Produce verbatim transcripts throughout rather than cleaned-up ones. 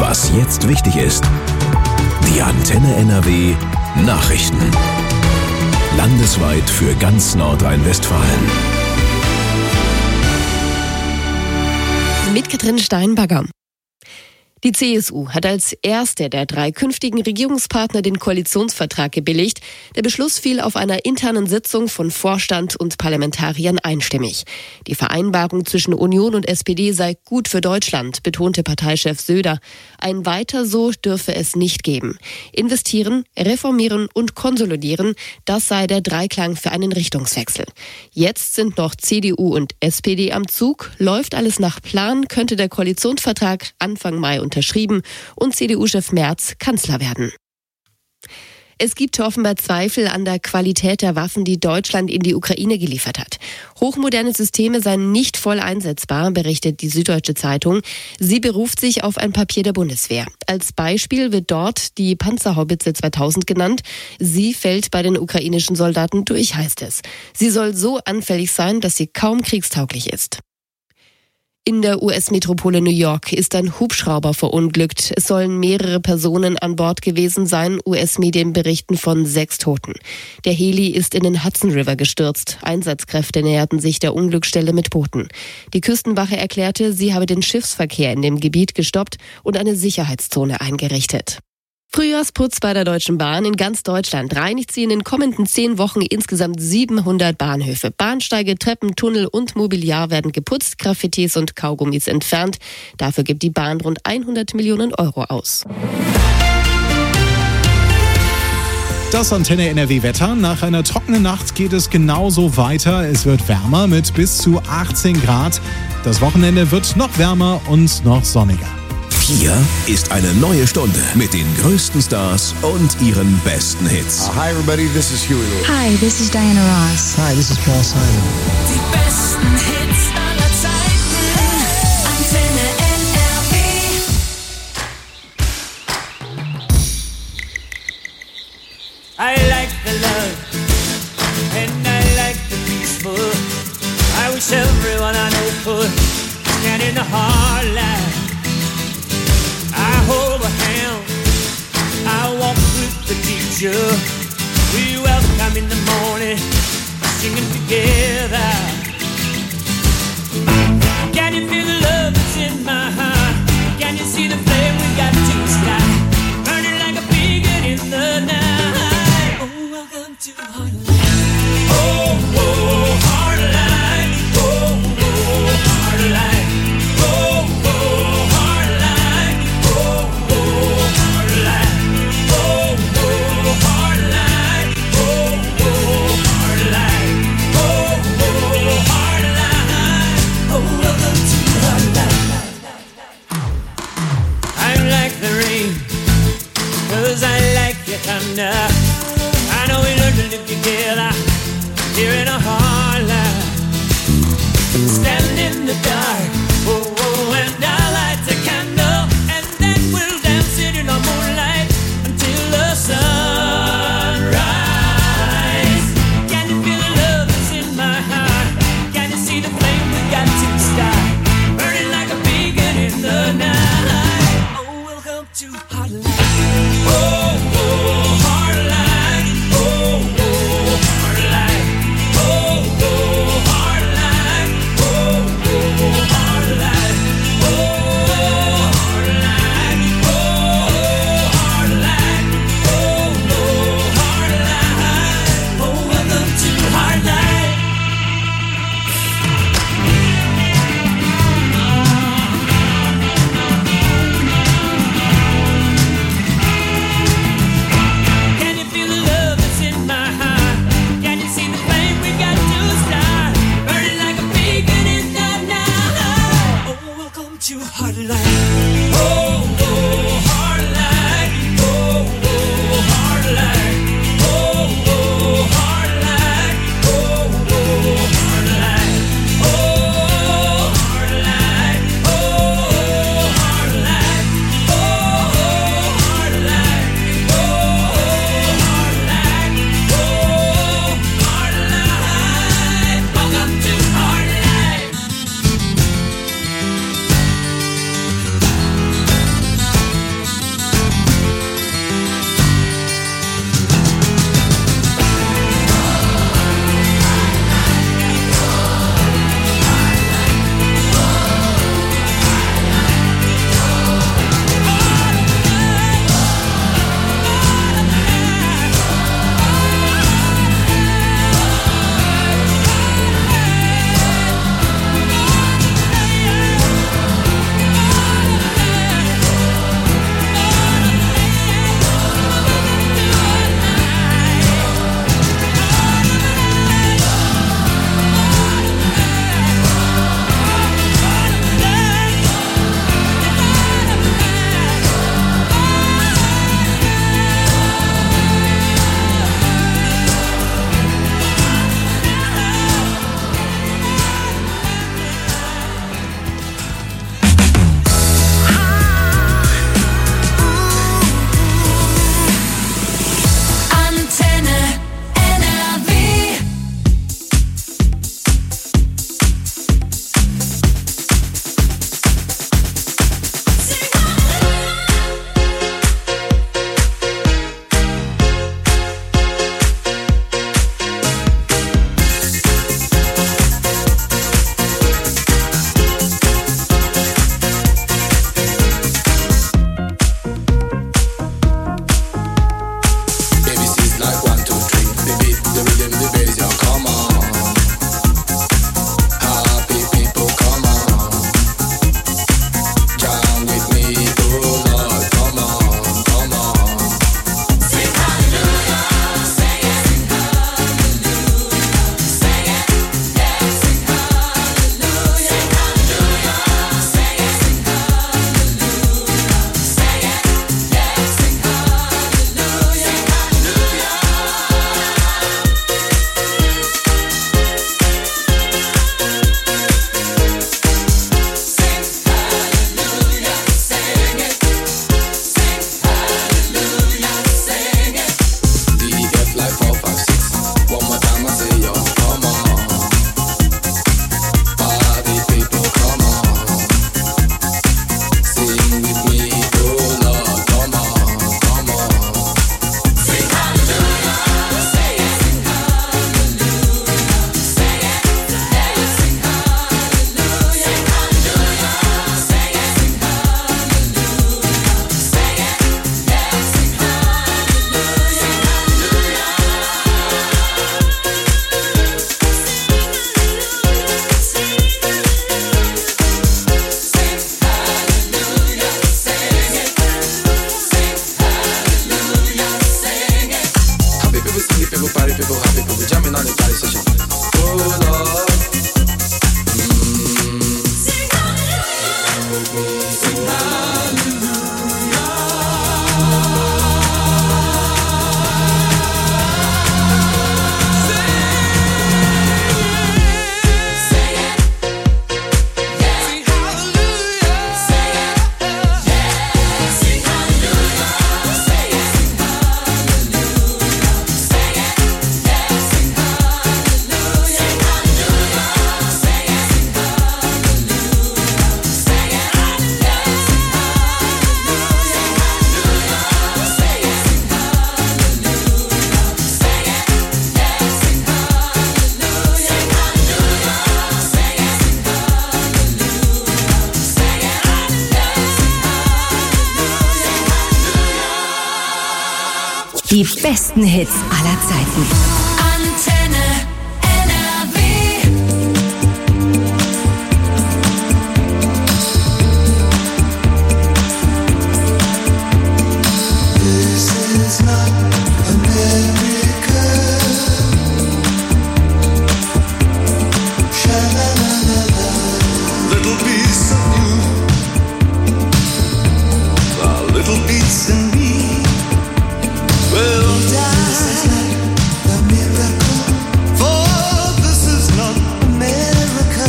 Was jetzt wichtig ist. Die Antenne N R W Nachrichten. Landesweit für ganz Nordrhein-Westfalen. Mit Katrin Steinbagger. Die C S U hat als erste der drei künftigen Regierungspartner den Koalitionsvertrag gebilligt. Der Beschluss fiel auf einer internen Sitzung von Vorstand und Parlamentariern einstimmig. Die Vereinbarung zwischen Union und S P D sei gut für Deutschland, betonte Parteichef Söder. Ein Weiter so dürfe es nicht geben. Investieren, reformieren und konsolidieren, das sei der Dreiklang für einen Richtungswechsel. Jetzt sind noch C D U und S P D am Zug. Läuft alles nach Plan, könnte der Koalitionsvertrag Anfang Mai unterschrieben und C D U-Chef Merz Kanzler werden. Es gibt offenbar Zweifel an der Qualität der Waffen, die Deutschland in die Ukraine geliefert hat. Hochmoderne Systeme seien nicht voll einsetzbar, berichtet die Süddeutsche Zeitung. Sie beruft sich auf ein Papier der Bundeswehr. Als Beispiel wird dort die Panzerhaubitze zweitausend genannt. Sie fällt bei den ukrainischen Soldaten durch, heißt es. Sie soll so anfällig sein, dass sie kaum kriegstauglich ist. In der U S-Metropole New York ist ein Hubschrauber verunglückt. Es sollen mehrere Personen an Bord gewesen sein. U S-Medien berichten von sechs Toten. Der Heli ist in den Hudson River gestürzt. Einsatzkräfte näherten sich der Unglücksstelle mit Booten. Die Küstenwache erklärte, sie habe den Schiffsverkehr in dem Gebiet gestoppt und eine Sicherheitszone eingerichtet. Frühjahrsputz bei der Deutschen Bahn in ganz Deutschland. Reinigt sie in den kommenden zehn Wochen insgesamt siebenhundert Bahnhöfe. Bahnsteige, Treppen, Tunnel und Mobiliar werden geputzt, Graffitis und Kaugummis entfernt. Dafür gibt die Bahn rund hundert Millionen Euro aus. Das Antenne N R W Wetter. Nach einer trockenen Nacht geht es genauso weiter. Es wird wärmer mit bis zu achtzehn Grad. Das Wochenende wird noch wärmer und noch sonniger. Hier ist eine neue Stunde mit den größten Stars und ihren besten Hits. Uh, hi everybody, this is Huey Lewis. Hi, this is Diana Ross. Hi, this is Paul Simon. Die besten Hits aller Zeiten. Antenne N R W. I like the love and I like the peaceful. I wish everyone I know could stand in the hard light. I hold a hand, I walk with the teacher. We welcome in the morning, singing together. Can you feel the love that's in my heart? Can you see the flame we got to the sky? Burning like a beacon in the night. Oh, welcome to Heartline. Oh, oh, Heartline. Oh, oh, Heartline. Oh, oh, Heartline. Oh, oh, Heartline. Oh, oh, Heartline. Oh, oh, Heartline. Oh, oh, Heartline. Oh, welcome to Heartline. I like the rain, 'cause I like your thunder. I know we learned to live together here in a hard life. Stand in the dark, oh, oh, and I'll light a candle, and then we'll dance it in the moonlight until the sunrise. Can you feel the love that's in my heart? Can you see the flame we got to start? Burning like a beacon in the night. Oh, welcome to Heartline. Oh, oh, Heartline. Oh, oh, Heartline. Oh, oh, Heartline. Oh, oh, Heartline. Oh, Heartline. Oh, Heartline. Oh, oh, Heartline. Oh, welcome to Heartline. Die besten Hits aller Zeiten. Antenne N R W. This is not America. Sha-la-la-la-la. Little piece of you, a little piece in me will die. This is not a miracle, for this is not America.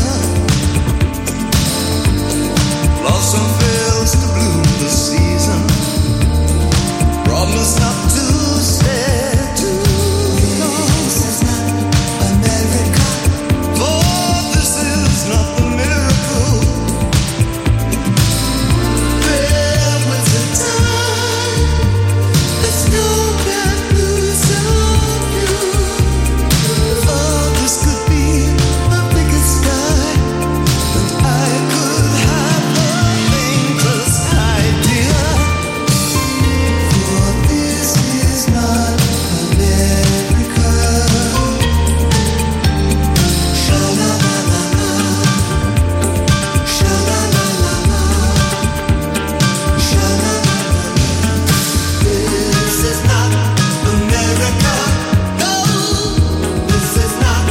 Blossom fails to bloom this season. Promise not to stay too long. This is not America, for this is not the miracle. There was a time there's no bad news of you. For this could be my biggest sky, and I could have the faintest idea. For this is not America. Sha-la-la-la-la. Sha-la-la-la-la. Sha-la-la-la-la. This is not America. No, this is not.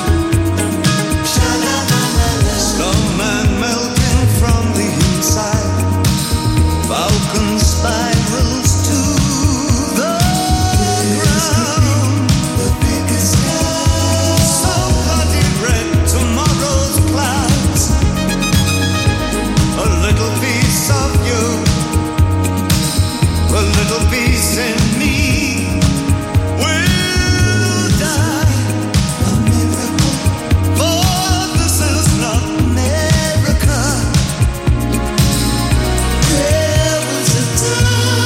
Sha-la-la-la-la. Snowman melting from the inside. Falcon spirals to the ground. The biggest sky. So bloody red tomorrow's clouds. A little piece of you, a little piece in me will die. A miracle, for this is not America. There was a time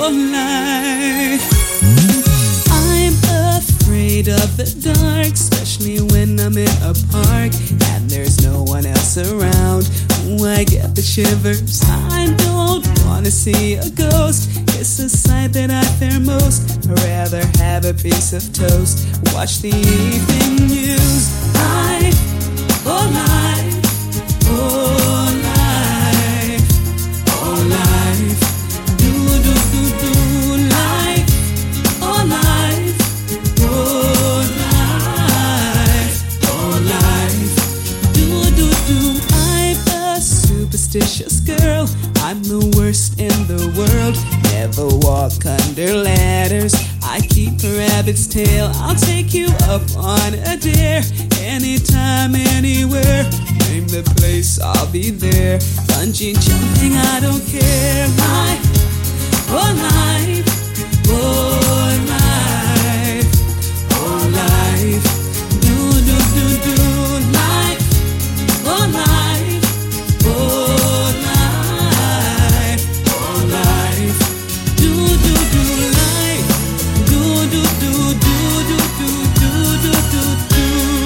oh life. I'm afraid of the dark, especially when I'm in a park and there's no one else around. Ooh, I get the shivers. I don't wanna see a ghost. It's a sight that I fear most. I'd rather have a piece of toast, watch the evening news. Life, oh life, oh life, oh life. Do do do do life, oh life, oh life, oh life. Do do do. I'm a superstitious girl. I'm the worst in the world. Never walk under ladders. I keep a rabbit's tail. I'll take you up on a dare. Anytime, anywhere. Name the place, I'll be there. Bungee jumping, I don't care. Life, oh life, oh life, oh life. Do do do do life, oh life, oh life, oh life. Do do do life, do do do do do do do do do do.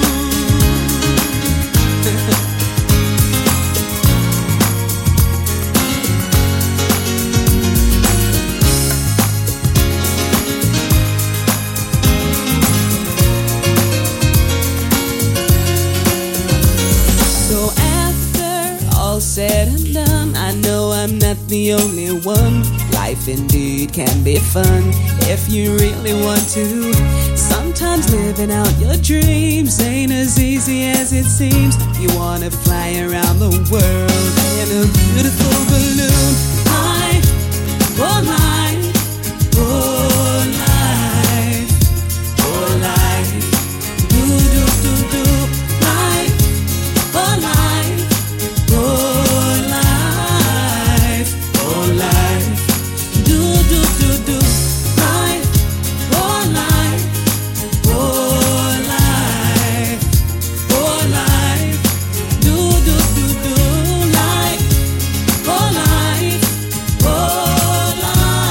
So after all said and done, I know I'm not the only one. Life indeed can be fun if you really want to. Sometimes living out your dreams ain't as easy as it seems. You wanna fly around the world in a beautiful balloon. Life, oh life, oh life, oh life. Do do do do life, oh life, oh life, oh life. Do do do do life, oh life, oh life, oh life. Do do do do life, oh life, oh life.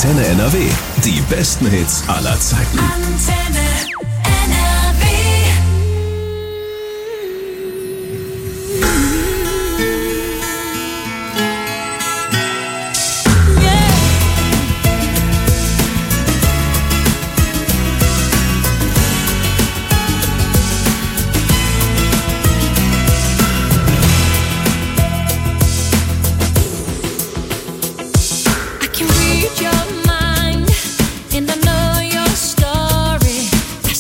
Antenne N R W. Die besten Hits aller Zeiten. Antenne N R W. I can read your mind and I know your story.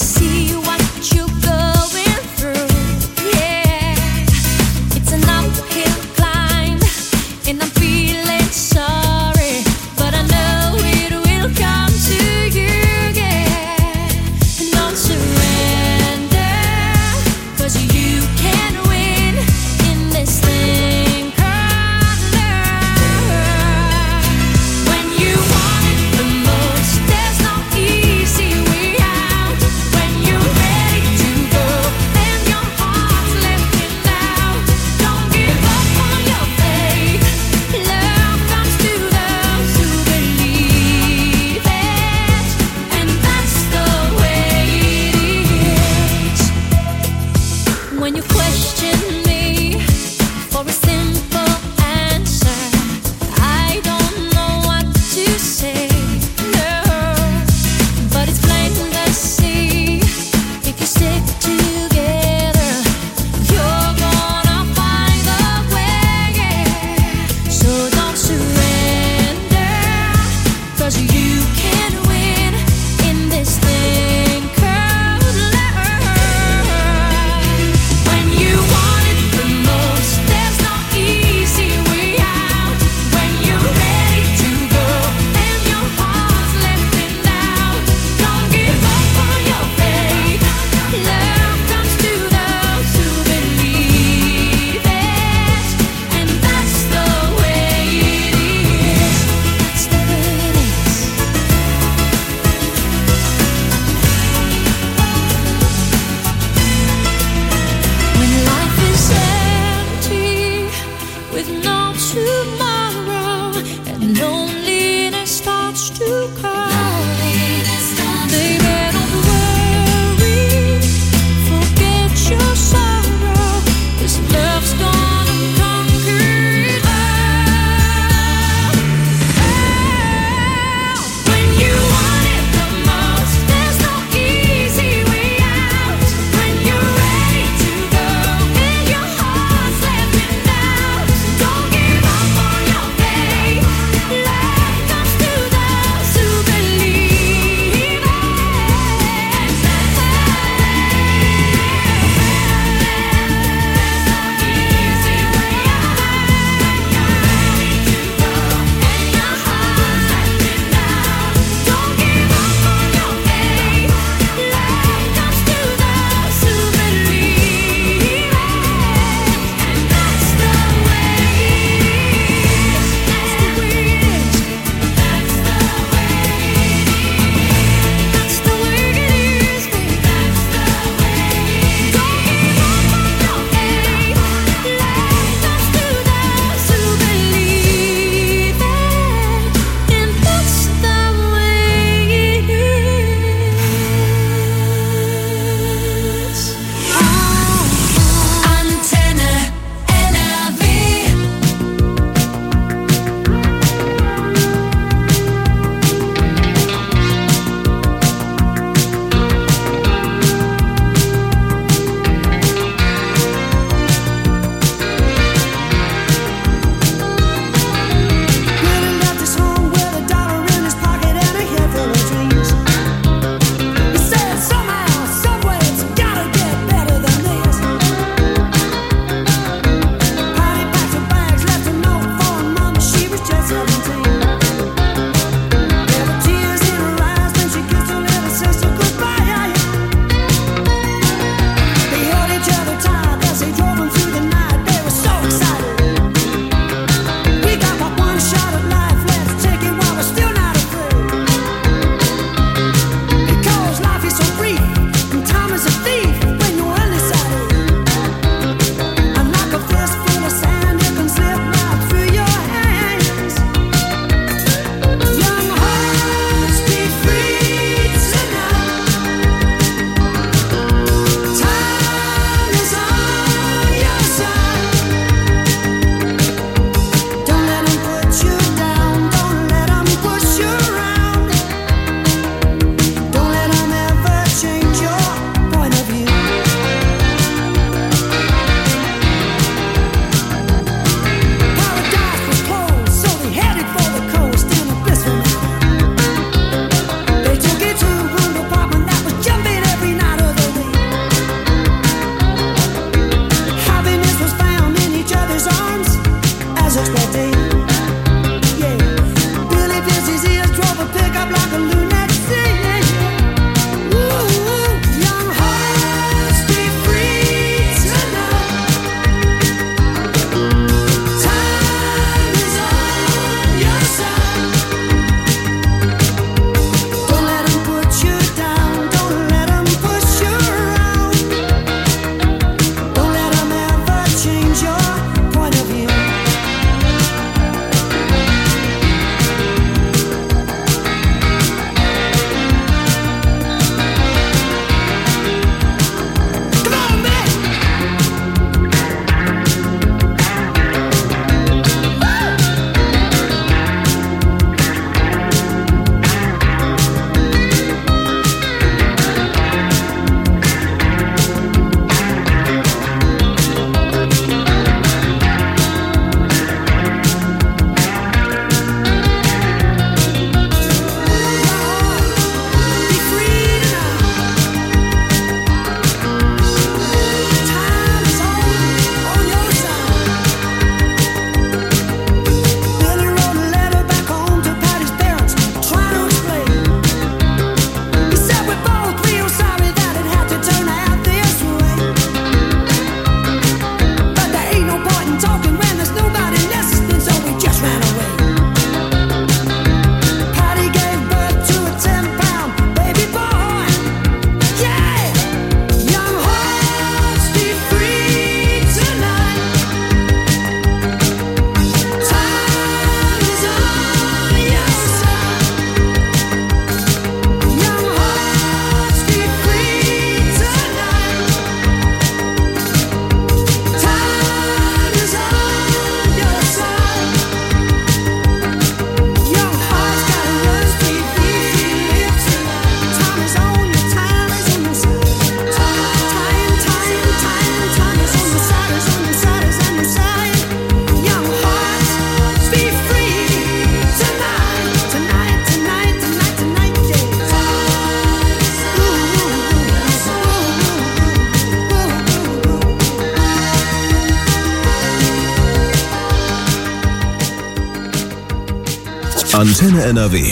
Antenne N R W.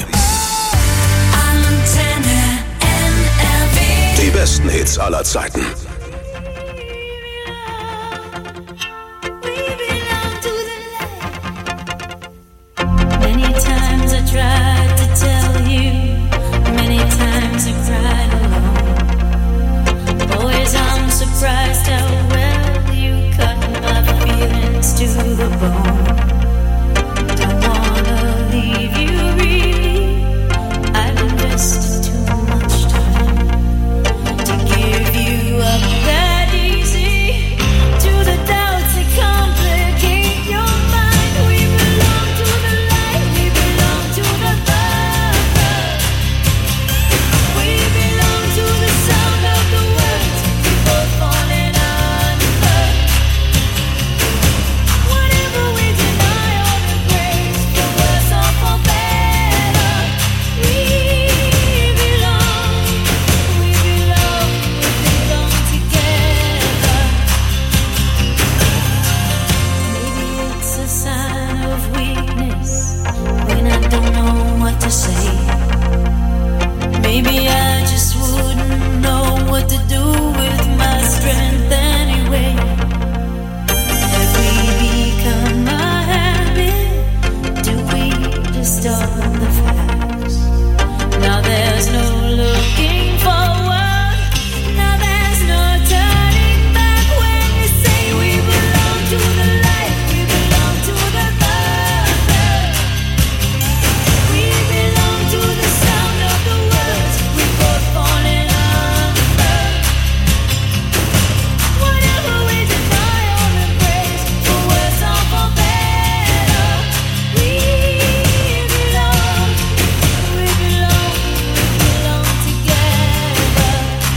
Antenne N R W. Die besten Hits aller Zeiten. Many times I tried to tell you, many times I cried alone. Always I'm surprised how well you cut my feelings to the bone. Don't wanna leave you really, I've invested too much time to give you up that easy to the doubts that complicate your mind. We belong to the light, we belong to the thunder. We belong to the sound of the words we both falling under. Whatever we deny or embrace, for worse or for better, we belong, we belong, we belong together. Maybe it's a sign of weakness when I don't know what to say. Maybe I just wouldn't know what to do with my strength anyway. Have we become a habit? Do we distort the facts? Now there's no looking forward. Now there's no turning back. When you say we belong to the light, we belong to the thunder. We belong to the sound of the words we both falling under. Whatever we deny or embrace, for worse or for better, we belong, we belong, we belong together.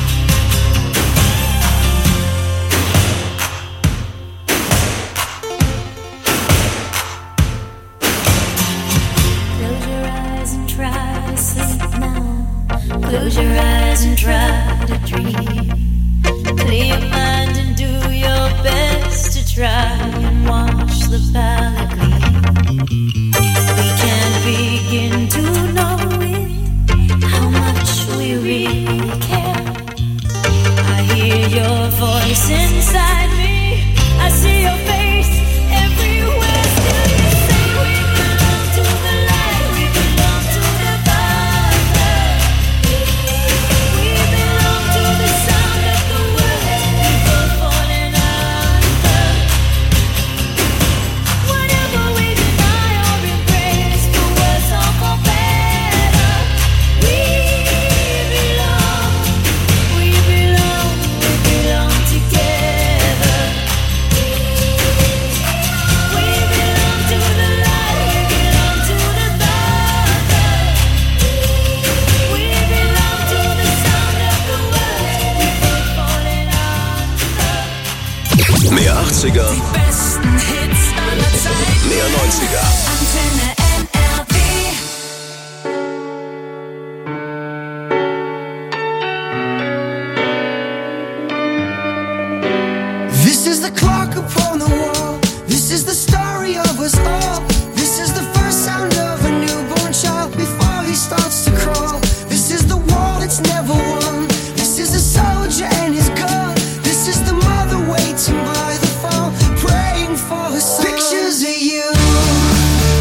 Close your eyes and try to sleep now. Close your eyes and try to dream. Clear your mind and do your best to try and wash the palate clean. We can't begin to know it, how much we really care. I hear your voice inside me. I see your face everywhere. Still you say we belong to the light, we belong to the thunder. We belong to the sound of the words we both falling under. Whatever we deny or embrace, for worse or for better, we belong, we belong, we belong together. We belong to the light, we belong to the thunder. We belong to the sound of the words we both falling under. Mehr achtziger, Die besten Hits aller Zeiten. mehr neunziger. Antenne N R W. This is the clock upon the wall. This is the story of us all. This is the first sound of a newborn child before he starts to crawl. This is the war that's never won. This is a soldier and his gun. This is the mother waiting by the phone, praying for her son. Pictures of you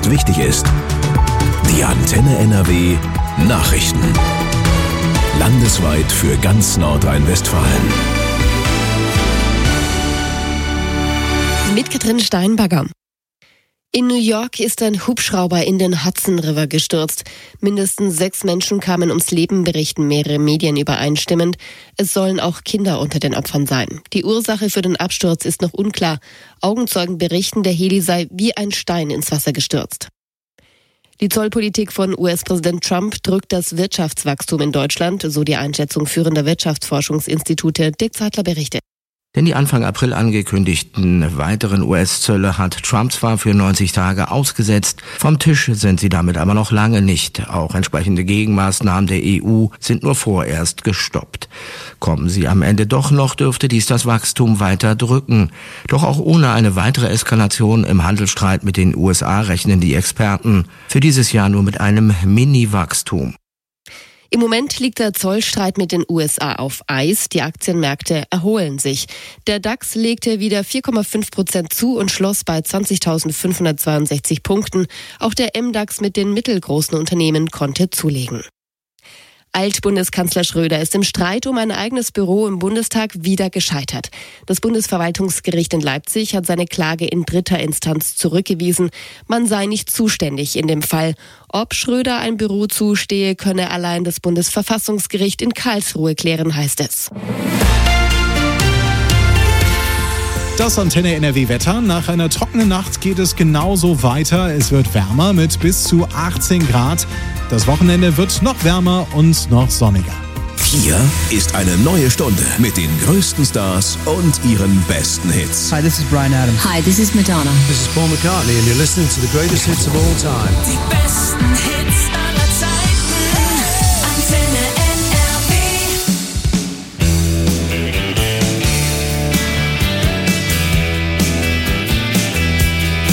jetzt wichtig ist. Die Antenne N R W Nachrichten. Landesweit für ganz Nordrhein-Westfalen. Mit Katrin Steinbagger. In New York ist ein Hubschrauber in den Hudson River gestürzt. Mindestens sechs Menschen kamen ums Leben, berichten mehrere Medien übereinstimmend. Es sollen auch Kinder unter den Opfern sein. Die Ursache für den Absturz ist noch unklar. Augenzeugen berichten, der Heli sei wie ein Stein ins Wasser gestürzt. Die Zollpolitik von U S-Präsident Trump drückt das Wirtschaftswachstum in Deutschland, so die Einschätzung führender Wirtschaftsforschungsinstitute. Dirk Zeitler berichtet. Denn die Anfang April angekündigten weiteren U S-Zölle hat Trump zwar für neunzig Tage ausgesetzt, vom Tisch sind sie damit aber noch lange nicht. Auch entsprechende Gegenmaßnahmen der E U sind nur vorerst gestoppt. Kommen sie am Ende doch noch, dürfte dies das Wachstum weiter drücken. Doch auch ohne eine weitere Eskalation im Handelsstreit mit den U S A rechnen die Experten für dieses Jahr nur mit einem Mini-Wachstum. Im Moment liegt der Zollstreit mit den U S A auf Eis. Die Aktienmärkte erholen sich. Der DAX legte wieder vier Komma fünf Prozent zu und schloss bei zwanzigtausendfünfhundertzweiundsechzig Punkten. Auch der M DAX mit den mittelgroßen Unternehmen konnte zulegen. Altbundeskanzler Schröder ist im Streit um ein eigenes Büro im Bundestag wieder gescheitert. Das Bundesverwaltungsgericht in Leipzig hat seine Klage in dritter Instanz zurückgewiesen. Man sei nicht zuständig in dem Fall. Ob Schröder ein Büro zustehe, könne allein das Bundesverfassungsgericht in Karlsruhe klären, heißt es. Das Antenne N R W Wetter. Nach einer trockenen Nacht geht es genauso weiter. Es wird wärmer mit bis zu achtzehn Grad. Das Wochenende wird noch wärmer und noch sonniger. Hier ist eine neue Stunde mit den größten Stars und ihren besten Hits. Hi, this is Bryan Adams. Hi, this is Madonna. This is Paul McCartney and you're listening to the greatest hits of all time. Die besten Hits